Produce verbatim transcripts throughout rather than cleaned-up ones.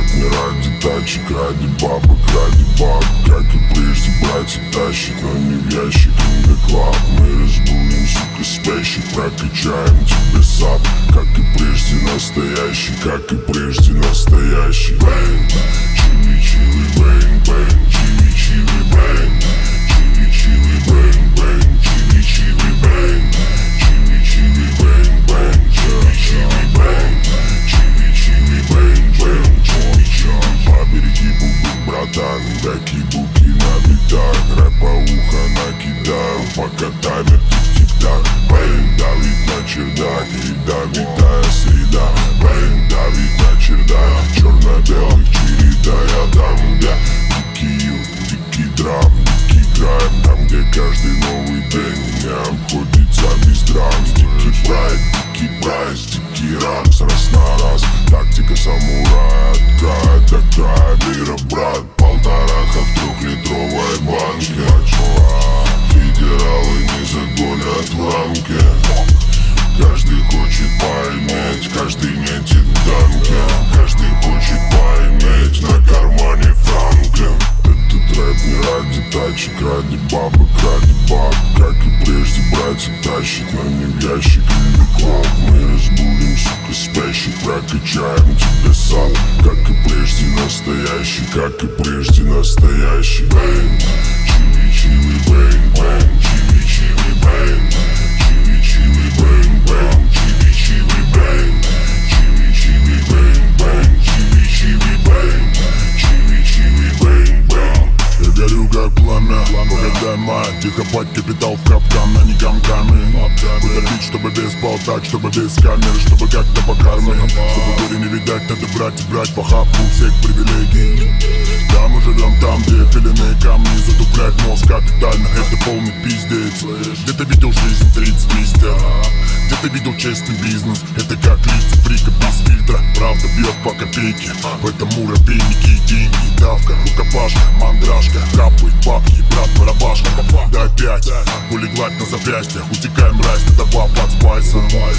рэп не ради тачек, ради бабок, ради баб. Как и прежде, братья тащат, но не в ящик Инда-клаб. Мы разбудим, сука, спящих, прокачаем тебе сап. Как и прежде, настоящий, как и прежде, настоящий. Бэнг, чили-чили, бэнг-бэнг, чили-чили, бэнг. Чили-чили, бэнг-бэнг, чили-чили, бэнг. Чили-чили, бэнг-бэнг, чили-чили, бэнг. Чили-чили, бэнг-бэнг, чили-чили. Побереги бубы, братан, бэки-буки на битах. Рэпа-ухо накидаю, пока таймер тик-тик-так. Бэнг, давит на чердак, и давитая среда. Бэнг, давит на чердак, черно-белых череда. Я там, где дикий ют, дикий драм, дикий грайм. Там, где каждый новый день не обходится без драм. Дикий прайд, дикий прайс, дикий рапс, раз на раз. Тактика самурая от края до края мира, брат. Полтораха в трехлитровой банке. Федералы не загонят в рамке. Каждый хочет поиметь, каждый метит в танке. Каждый хочет поиметь на кармане Франклин. Этот рэп не ради тачек, ради бабок, ради баб. Как и прежде, братья тащат, но не в ящик Инда-клаб. Мы разбудим, сука, спящих, прокачаем тебе сал. Как и прежде, настоящий, как и прежде, настоящий. Бэнг, чили-чили, бэнг-бэнг, чили-чили, бэнг. Чили-чили, бэнг-бэнг, чили-чили, бэнг. Чили-чили, бэнг-бэнг, чили-чили, бэнг. Чили-чили, бэнг-бэнг. Я горю как пламя, погодай мать. Тихо пать капитал в капкан, а не камками. Буду бить, чтобы без болтать, чтобы без камер, чтобы как-то по карме. Чтобы горе не видать, надо брать и брать по хапу всех привилегий. Да, мы живем там, где пеленые камни. Затуплять мозг капитально, это полный пиздец. Где ты видел жизнь тридцать мистер? Где ты видел честный бизнес? Это как лица фрика без фильтра. Правда бьет по копейке. В этом муравейнике деньги, давка, рукопашка, мандражка. Капает бабки, брат, барабашка. Да опять, гулигладь на запястьях. Утекаем, мразь, это папа от спайса.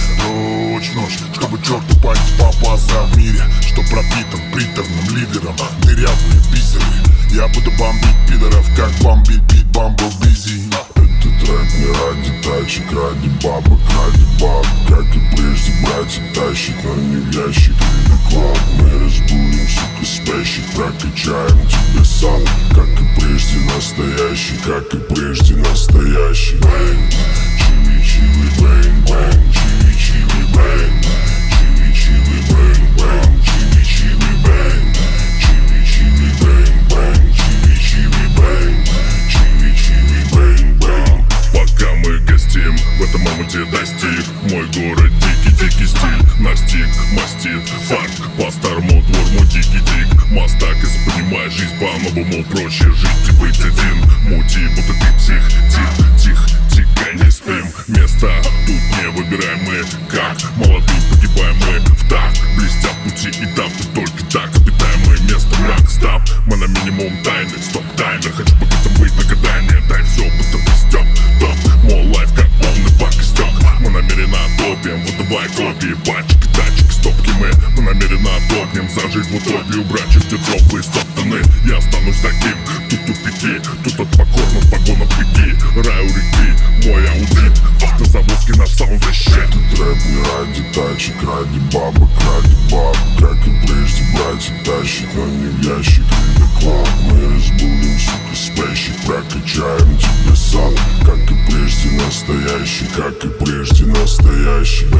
Ночь, ночь, чтобы черту пальцы попался в мире, что пропитан приторным ливером. Дырявые бисеры. Я буду бомбить пидоров, как бомбить бит Бамбл Бизи. Этот рэп не ради тачек, ради бабок, ради баб. Как и прежде, братья тащат, но не в ящик Инда-клаб. Мы разбудим, сука, спящих, прокачаем тебе сал. Как и прежде, настоящий, как и прежде, настоящий. Бэнг, чили-чили, бэнг-бэнг, чили-чили, бэнг. Чили-чили, бэнг-бэнг, чили-чили, бэнг. Чили-чили, бэнг-бэнг, чили-чили, бэнг. Чили-чили, бэнг-бэнг. Пока мы гостим, в этом моменте достиг мой город, дикий-дикий стиль. Настиг, мастит, фарт, по-старому двор мой дикий-дик. Мастак, если понимаешь жизнь по-новому, проще жить и быть один. Мути, будто ты псих, тих, тих, тихо, не спим. Места тут не выбираем мы, как молодые погибаем мы в так. Блестят пути этапы, только так обитаемое место, мрак, стап. Мы на минимум тайны, стоп, таймер. Хочу богатым быть на гадание, дай все, будто ты стёп. Топ, мой лайф как полный бак истёк. Мы намеренно топим, выдавай копии, пачек, тачек, стопки мы. Мы намеренно топнем, зажить в утопию, убрать чертежи и стоптаны. Я останусь таким, тут тупики, тут от покорных погонов беги. Рай у реки, мой аудит, автозаводский наш саунд-защит. Этот рэп не ради тачек, ради бабок, ради баб. Как и прежде, братья тащат, но не в ящик Инда-клаб. Мы разбудим, сука, спящих, прокачаем тебе сал. Как и прежде, настоящий, как и прежде, настоящий.